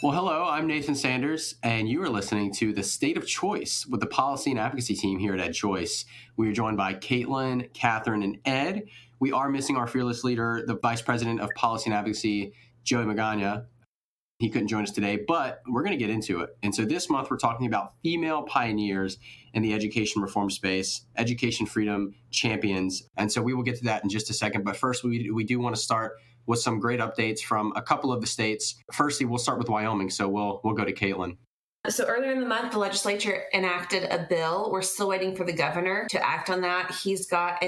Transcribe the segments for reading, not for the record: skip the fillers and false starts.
Well, hello, I'm Nathan Sanders, and you are listening to The State of Choice with the policy and advocacy team here at EdChoice. We are joined by Caitlin, Catherine, and Ed. We are missing our fearless leader, the Vice President of Policy and Advocacy, Joey Magana. He couldn't join us today, but we're going to get into it. And so this month, we're talking about female pioneers in the education reform space, education freedom champions. And so we will get to that in just a second. But first, we do want to start with some great updates from a couple of the states. Firstly, we'll start with Wyoming. So we'll go to Caitlin. So earlier in the month, the legislature enacted a bill. We're still waiting for the governor to act on that. He's got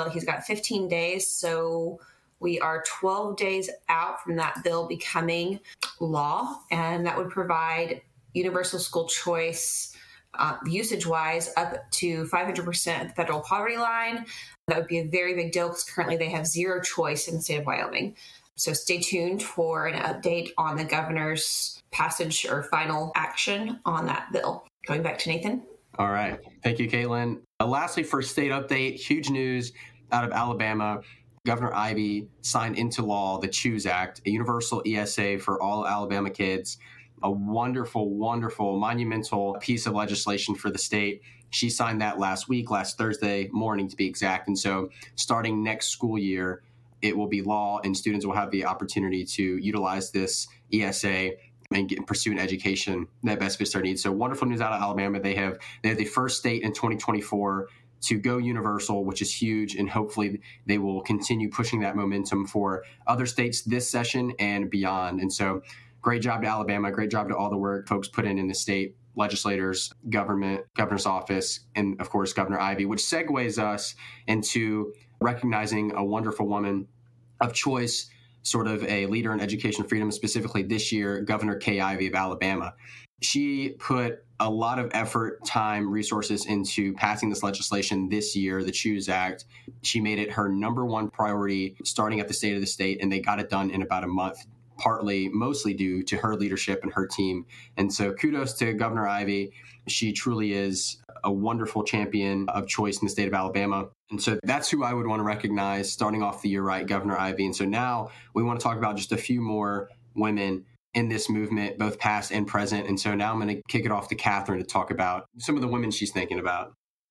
15 days. So we are 12 days out from that bill becoming law, and that would provide universal school choice usage-wise up to 500% of the federal poverty line. That would be a very big deal because currently they have zero choice in the state of Wyoming. So stay tuned for an update on the governor's passage or final action on that bill. Going back to Nathan. All right. Thank you, Caitlin. Lastly, for state update, huge news out of Alabama. Governor Ivey signed into law the CHOOSE Act, a universal ESA for all Alabama kids, a wonderful, wonderful, monumental piece of legislation for the state. She signed that last Thursday morning to be exact. And so starting next school year, it will be law and students will have the opportunity to utilize this ESA and pursue an education that best fits their needs. So wonderful news out of Alabama. They have the first state in 2024 to go universal, which is huge, and hopefully they will continue pushing that momentum for other states this session and beyond. And so great job to Alabama, great job to all the work folks put in the state, legislators, government, governor's office, and of course, Governor Ivey, which segues us into recognizing a wonderful woman of choice, sort of a leader in education freedom, specifically this year, Governor Kay Ivey of Alabama. She put a lot of effort, time, resources into passing this legislation this year, the CHOOSE Act. She made it her number one priority starting at the state of the state, and they got it done in about a month, mostly due to her leadership and her team. And so kudos to Governor Ivey. She truly is a wonderful champion of choice in the state of Alabama. And so that's who I would want to recognize starting off the year right, Governor Ivey. And so now we want to talk about just a few more women in this movement, both past and present. And so now I'm going to kick it off to Catherine to talk about some of the women she's thinking about.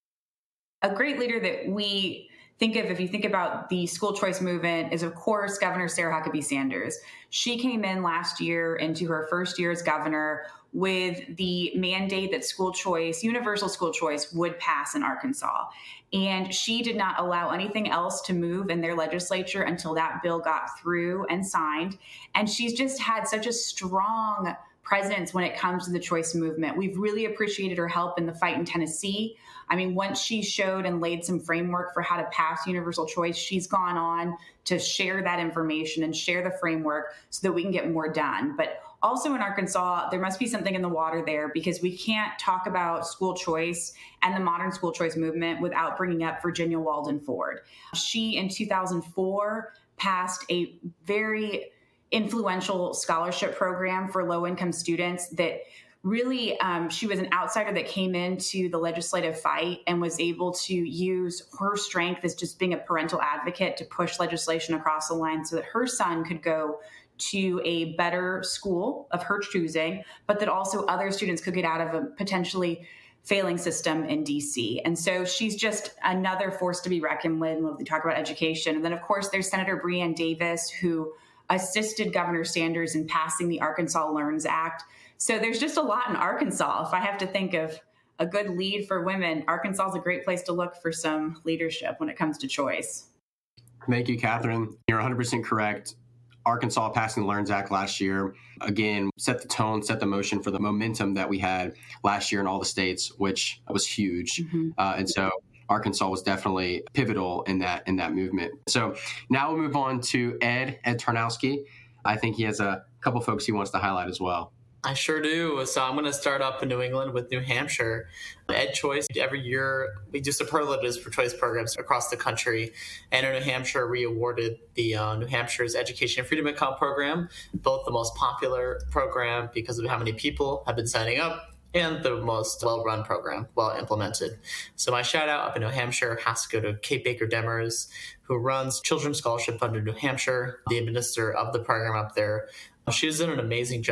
A great leader that we think of, if you think about the school choice movement, is, of course, Governor Sarah Huckabee Sanders. She came in last year into her first year as governor with the mandate that school choice, universal school choice, would pass in Arkansas. And she did not allow anything else to move in their legislature until that bill got through and signed. And she's just had such a strong presence when it comes to the choice movement. We've really appreciated her help in the fight in Tennessee. I mean, once she showed and laid some framework for how to pass universal choice, she's gone on to share that information and share the framework so that we can get more done. But also in Arkansas, there must be something in the water there, because we can't talk about school choice and the modern school choice movement without bringing up Virginia Walden Ford. She, in 2004, passed a very influential scholarship program for low-income students that really, she was an outsider that came into the legislative fight and was able to use her strength as just being a parental advocate to push legislation across the line so that her son could go to a better school of her choosing, but that also other students could get out of a potentially failing system in DC. And so she's just another force to be reckoned with when we talk about education. And then, of course, there's Senator Breanne Davis, who assisted Governor Sanders in passing the Arkansas Learns Act. So there's just a lot in Arkansas. If I have to think of a good lead for women, Arkansas is a great place to look for some leadership when it comes to choice. Thank you, Catherine. You're 100% correct. Arkansas passing the Learns Act last year, again, set the tone, set the motion for the momentum that we had last year in all the states, which was huge. Mm-hmm. And so Arkansas was definitely pivotal in that movement. So now we'll move on to Ed Tarnowski. I think he has a couple folks he wants to highlight as well. I sure do. So I'm going to start up in New England with New Hampshire. EdChoice, every year we do superlatives for choice programs across the country. And in New Hampshire, we awarded the New Hampshire's Education Freedom Account program, both the most popular program because of how many people have been signing up, and the most well-run program, well implemented. So my shout out up in New Hampshire has to go to Kate Baker Demers, who runs Children's Scholarship Fund in New Hampshire, the administrator of the program up there. She's done an amazing job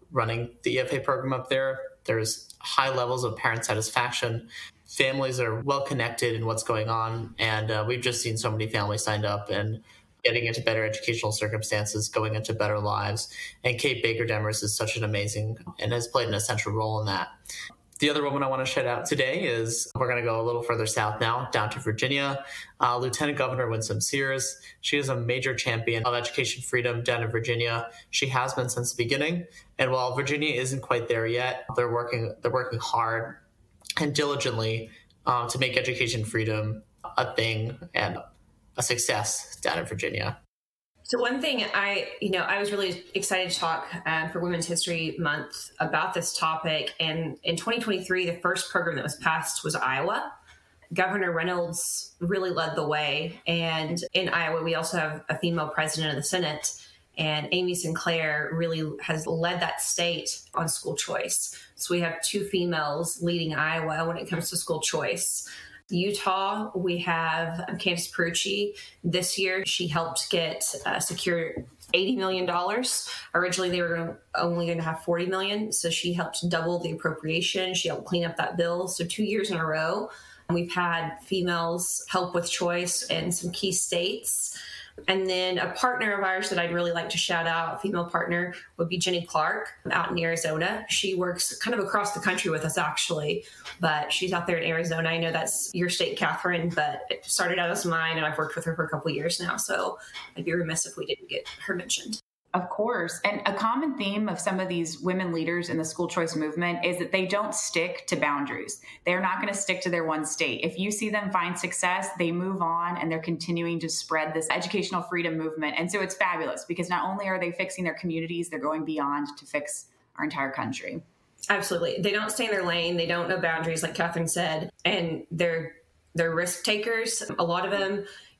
running the EFA program up there. There's high levels of parent satisfaction. Families are well connected in what's going on. And we've just seen so many families signed up and getting into better educational circumstances, going into better lives. And Kate Baker Demers is such an amazing and has played an essential role in that. The other woman I want to shout out today is, we're going to go a little further south now, down to Virginia, Lieutenant Governor Winsome Sears. She is a major champion of education freedom down in Virginia. She has been since the beginning. And while Virginia isn't quite there yet, they're working hard and diligently to make education freedom a thing and a success down in Virginia. So one thing I was really excited to talk for Women's History Month about this topic. And in 2023, the first program that was passed was Iowa. Governor Reynolds really led the way. And in Iowa, we also have a female president of the Senate. And Amy Sinclair really has led that state on school choice. So we have 2 females leading Iowa when it comes to school choice. Utah, we have Candace Perucci. This year, she helped get secure $80 million. Originally, they were only going to have $40 million. So she helped double the appropriation. She helped clean up that bill. So 2 years in a row, we've had females help with choice in some key states. And then a partner of ours that I'd really like to shout out, a female partner, would be Jenny Clark out in Arizona. She works kind of across the country with us, actually, but she's out there in Arizona. I know that's your state, Catherine, but it started out as mine, and I've worked with her for a couple of years now, so I'd be remiss if we didn't get her mentioned. Of course. And a common theme of some of these women leaders in the school choice movement is that they don't stick to boundaries. They're not going to stick to their one state. If you see them find success, they move on and they're continuing to spread this educational freedom movement. And so it's fabulous because not only are they fixing their communities, they're going beyond to fix our entire country. Absolutely. They don't stay in their lane. They don't know boundaries, like Catherine said, and they're risk takers. A lot of them,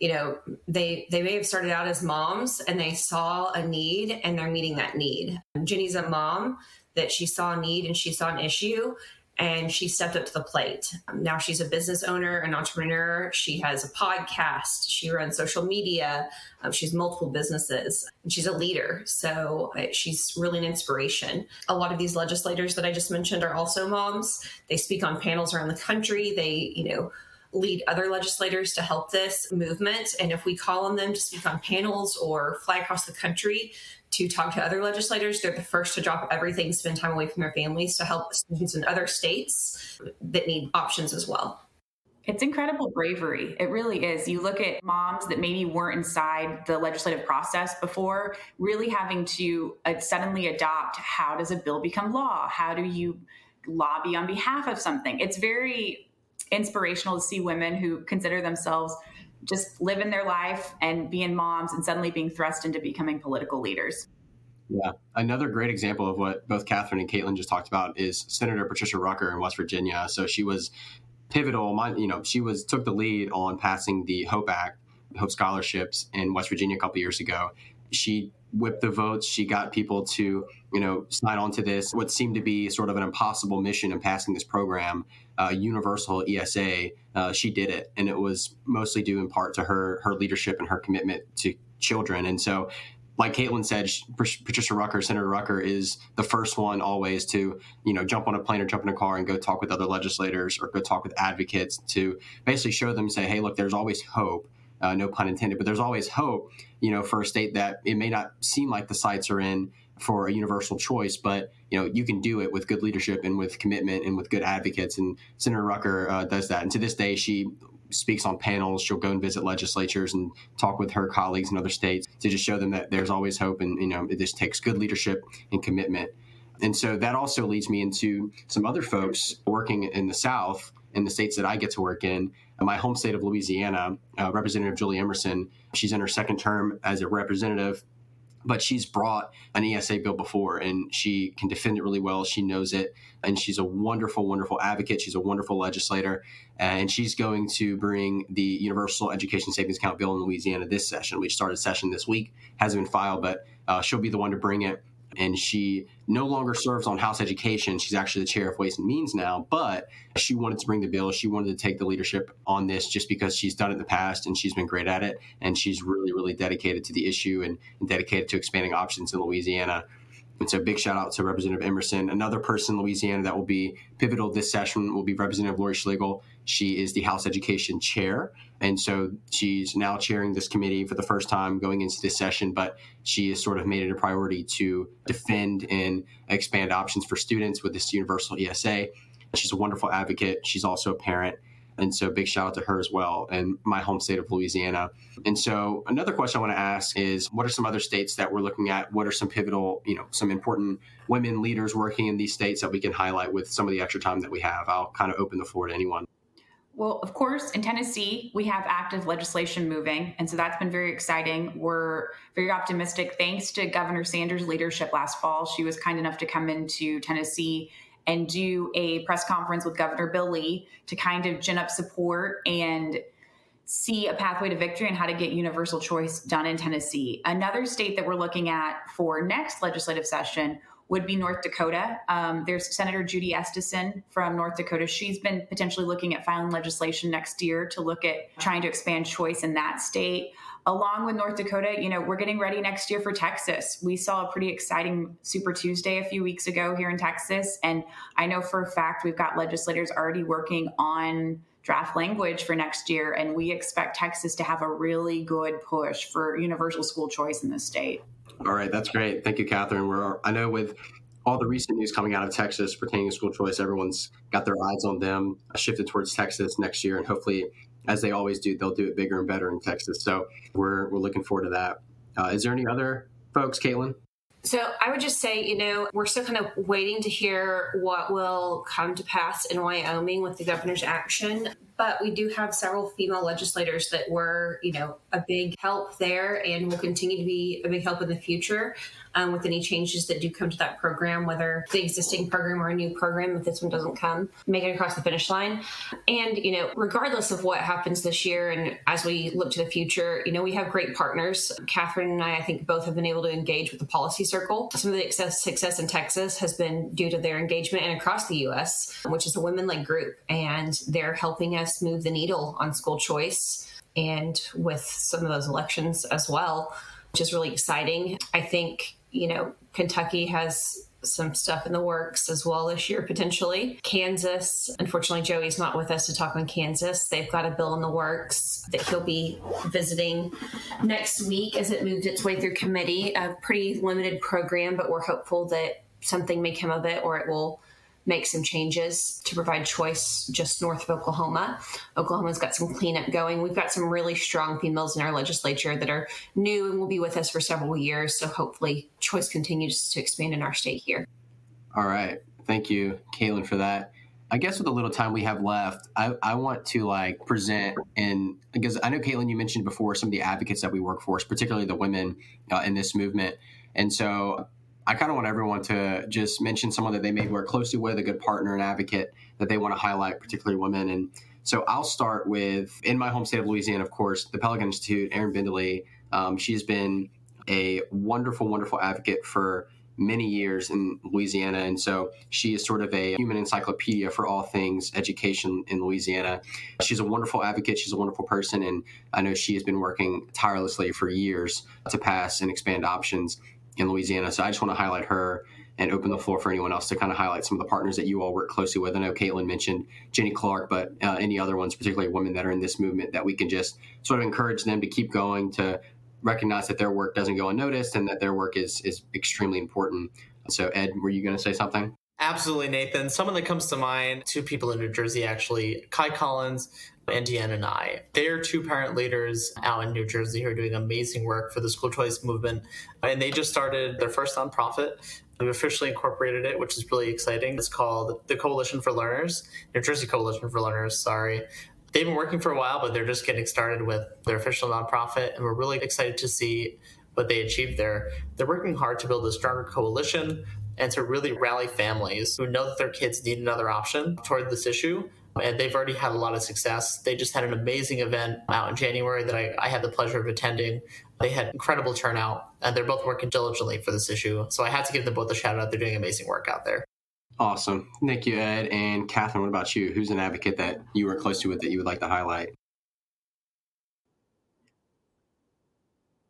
they may have started out as moms and they saw a need and they're meeting that need. Jenny's a mom that she saw a need and she saw an issue and she stepped up to the plate. Now she's a business owner, an entrepreneur. She has a podcast. She runs social media. She's multiple businesses and she's a leader. So she's really an inspiration. A lot of these legislators that I just mentioned are also moms. They speak on panels around the country. They, lead other legislators to help this movement. And if we call on them to speak on panels or fly across the country to talk to other legislators, they're the first to drop everything, spend time away from their families to help students in other states that need options as well. It's incredible bravery. It really is. You look at moms that maybe weren't inside the legislative process before, really having to suddenly adopt, how does a bill become law? How do you lobby on behalf of something? It's very inspirational to see women who consider themselves just living their life and being moms and suddenly being thrust into becoming political leaders. Yeah. Another great example of what both Catherine and Caitlin just talked about is Senator Patricia Rucker in West Virginia. So she was pivotal. She took the lead on passing the HOPE Act, Hope Scholarships in West Virginia a couple years ago. She whipped the votes. She got people to, sign on to this, what seemed to be sort of an impossible mission in passing this program, universal ESA. She did it. And it was mostly due in part to her leadership and her commitment to children. And so, like Caitlin said, Patricia Rucker, Senator Rucker, is the first one always to, jump on a plane or jump in a car and go talk with other legislators or go talk with advocates to basically show them, say, hey, look, there's always hope. No pun intended, but there's always hope, for a state that it may not seem like the sights are in for a universal choice, but, you can do it with good leadership and with commitment and with good advocates. And Senator Rucker does that. And to this day, she speaks on panels. She'll go and visit legislatures and talk with her colleagues in other states to just show them that there's always hope. And, it just takes good leadership and commitment. And so that also leads me into some other folks working in the South, in the states that I get to work in. My home state of Louisiana, Representative Julie Emerson, she's in her second term as a representative, but she's brought an ESA bill before and she can defend it really well. She knows it. And she's a wonderful, wonderful advocate. She's a wonderful legislator. And she's going to bring the Universal Education Savings Account bill in Louisiana this session. We started session this week, hasn't been filed, but she'll be the one to bring it. And she no longer serves on House Education. She's actually the chair of Ways and Means now, but she wanted to bring the bill. She wanted to take the leadership on this just because she's done it in the past and she's been great at it. And she's really, really dedicated to the issue and dedicated to expanding options in Louisiana. And so big shout out to Representative Emerson. Another person in Louisiana that will be pivotal this session will be Representative Lori Schlegel. She is the House Education Chair. And so she's now chairing this committee for the first time going into this session, but she has sort of made it a priority to defend and expand options for students with this universal ESA. She's a wonderful advocate. She's also a parent. And so big shout out to her as well in my home state of Louisiana. And so another question I want to ask is, what are some other states that we're looking at? What are some pivotal, some important women leaders working in these states that we can highlight with some of the extra time that we have? I'll kind of open the floor to anyone. Well, of course, in Tennessee, we have active legislation moving. And so that's been very exciting. We're very optimistic. Thanks to Governor Sanders' leadership last fall, she was kind enough to come into Tennessee and do a press conference with Governor Bill Lee to kind of gin up support and see a pathway to victory and how to get universal choice done in Tennessee. Another state that we're looking at for next legislative session would be North Dakota. There's Senator Judy Estison from North Dakota. She's been potentially looking at filing legislation next year to look at trying to expand choice in that state. Along with North Dakota, we're getting ready next year for Texas. We saw a pretty exciting Super Tuesday a few weeks ago here in Texas. And I know for a fact we've got legislators already working on draft language for next year. And we expect Texas to have a really good push for universal school choice in this state. All right. That's great. Thank you, Catherine. I know with all the recent news coming out of Texas pertaining to school choice, everyone's got their eyes on them, shifted towards Texas next year. And hopefully, as they always do, they'll do it bigger and better in Texas. So we're looking forward to that. Is there any other folks, Caitlin? So I would just say, we're still kind of waiting to hear what will come to pass in Wyoming with the governor's action. But we do have several female legislators that were, a big help there and will continue to be a big help in the future with any changes that do come to that program, whether the existing program or a new program, if this one doesn't come, make it across the finish line. And, regardless of what happens this year and as we look to the future, we have great partners. Catherine and I think, both have been able to engage with the policy circle. Some of the success in Texas has been due to their engagement and across the U.S., which is a women-led group, and they're helping us move the needle on school choice and with some of those elections as well, which is really exciting. I think, Kentucky has some stuff in the works as well this year, potentially. Kansas, unfortunately, Joey's not with us to talk on Kansas. They've got a bill in the works that he'll be visiting next week as it moves its way through committee. A pretty limited program, but we're hopeful that something may come of it, or it will make some changes to provide choice just north of Oklahoma. Oklahoma's got some cleanup going. We've got some really strong females in our legislature that are new and will be with us for several years. So hopefully choice continues to expand in our state here. All right. Thank you, Caitlin, for that. I guess with the little time we have left, I want to present, and because I know, Caitlin, you mentioned before some of the advocates that we work for, particularly the women in this movement. And so I kind of want everyone to just mention someone that they may work closely with, a good partner and advocate that they want to highlight, particularly women. And so I'll start with, in my home state of Louisiana, of course, the Pelican Institute, Erin Bindley. She has been a wonderful, wonderful advocate for many years in Louisiana. And so she is sort of a human encyclopedia for all things education in Louisiana. She's a wonderful advocate. She's a wonderful person. And I know she has been working tirelessly for years to pass and expand options in Louisiana. So I just want to highlight her and open the floor for anyone else to kind of highlight some of the partners that you all work closely with. I know Caitlin mentioned Jenny Clark, but any other ones, particularly women that are in this movement, that we can just sort of encourage them to keep going, to recognize that their work doesn't go unnoticed and that their work is extremely important. So Ed, were you going to say something? Absolutely, Nathan. Someone that comes to mind, two people in New Jersey, actually, Kai Collins and Deanna Nye. They are two parent leaders out in New Jersey who are doing amazing work for the school choice movement. And they just started their first nonprofit. We've officially incorporated it, which is really exciting. It's called the Coalition for Learners, New Jersey Coalition for Learners, sorry. They've been working for a while, but they're just getting started with their official nonprofit. And we're really excited to see what they achieved there. They're working hard to build a stronger coalition and to really rally families who know that their kids need another option toward this issue. And they've already had a lot of success. They just had an amazing event out in January that I had the pleasure of attending. They had incredible turnout, and they're both working diligently for this issue. So I had to give them both a shout out. They're doing amazing work out there. Awesome. Thank you, Ed. And Catherine, what about you? Who's an advocate that you work closely with that you would like to highlight?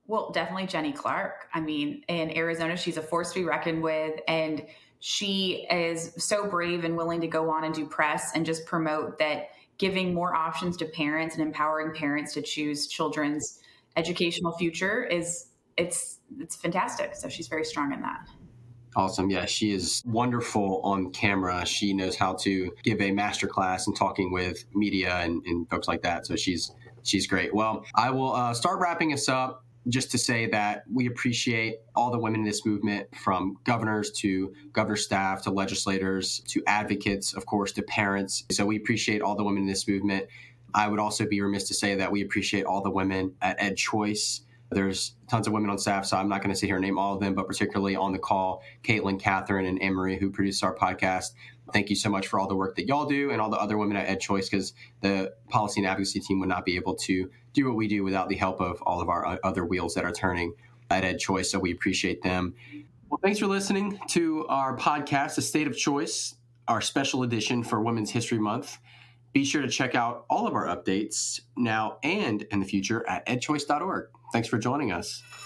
Well, definitely Jenny Clark. I mean, in Arizona, she's a force to be reckoned with. And she is so brave and willing to go on and do press and just promote that giving more options to parents and empowering parents to choose children's educational future it's fantastic. So she's very strong in that. Awesome. Yeah, she is wonderful on camera. She knows how to give a masterclass in talking with media and folks like that. So she's great. Well, I will start wrapping us up just to say that we appreciate all the women in this movement, from governors to governor staff to legislators to advocates, of course, to parents. So we appreciate all the women in this movement. I would also be remiss to say that we appreciate all the women at EdChoice. There's tons of women on staff, so I'm not going to sit here and name all of them, but particularly on the call, Caitlin, Catherine, and Anne-Marie, who produce our podcast. Thank you so much for all the work that y'all do, and all the other women at EdChoice, because the policy and advocacy team would not be able to do what we do without the help of all of our other wheels that are turning at EdChoice, so we appreciate them. Well, thanks for listening to our podcast, The State of Choice, our special edition for Women's History Month. Be sure to check out all of our updates now and in the future at edchoice.org. Thanks for joining us.